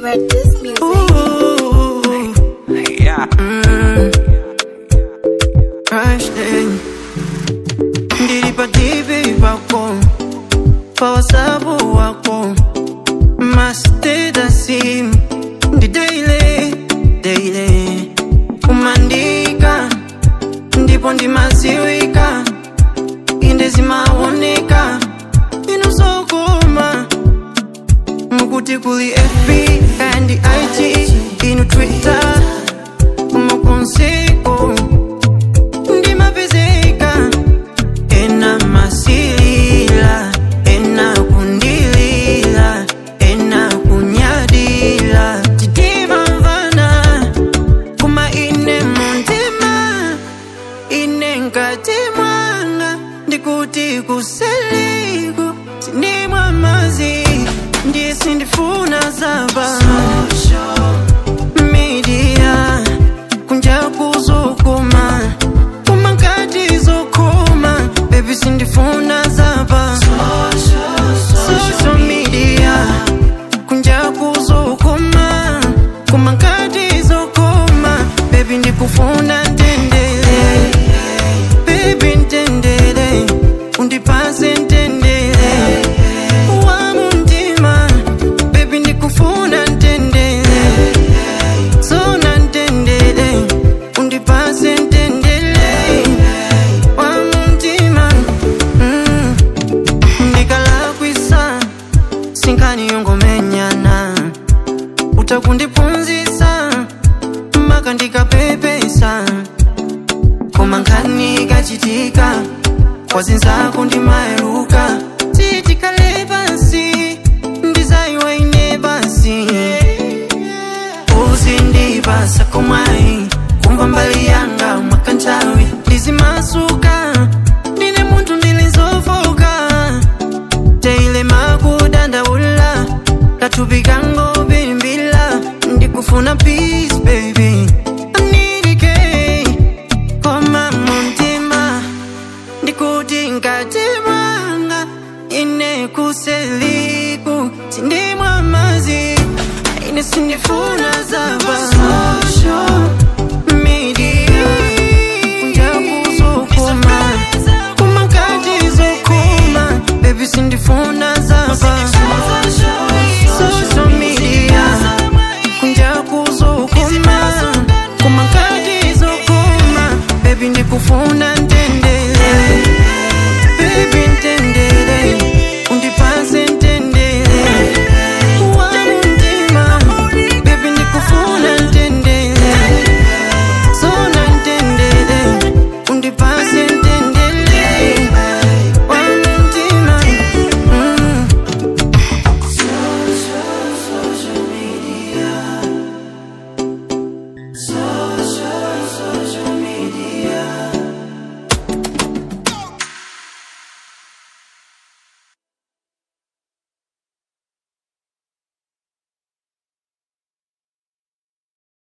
Red Disc Music. Ooh, yeah. Rushing. Ndiripa dibi wako, pa wasabu wako, masteda sim, ndi daily, umandika, ndipo ndi maziwika, inde zimaoneka, inusokoma, mukuti kuli FB, and IG, inu Twitter, umukonseko, ndi mapezeka, ena masilila, ena kundilila, ena kunyadila, titima mvana, kuma ine muntima, ine nkati mwanga, ndikuti kuseliku, sinimwa mazi, ndisi ndifuna zaba, media, kunja kuzokoma, kumankati zokoma, baby sindifuna zaba, social media, kunja kuzokoma, kumankati zokoma, baby ndikufuna ntendele, baby ntendele, undipase ntendele, wamuntima, baby ndikufuna ntendele, zona ntendele, undipase ntendele, wamuntima, ndikalakwisa, sinkani yongomenyana, utakundipunzisa, maka ndikapepesa, koma nkani kachitika, kwazinzako ndimaeruka, titikale basi, ndizaiwa ine basi, uzindibasa komai, kumva mbali yanga mwakanchawi, ndizimasuka, ndine muntu ndilizofoka, teile makudandaula, katubikango bimbila, ndikufuna peace baby, anidike, koma muntima, ndikuti nkati mwanga, ine kuseliku, sindimwa mazi, ine sindifuna zaba.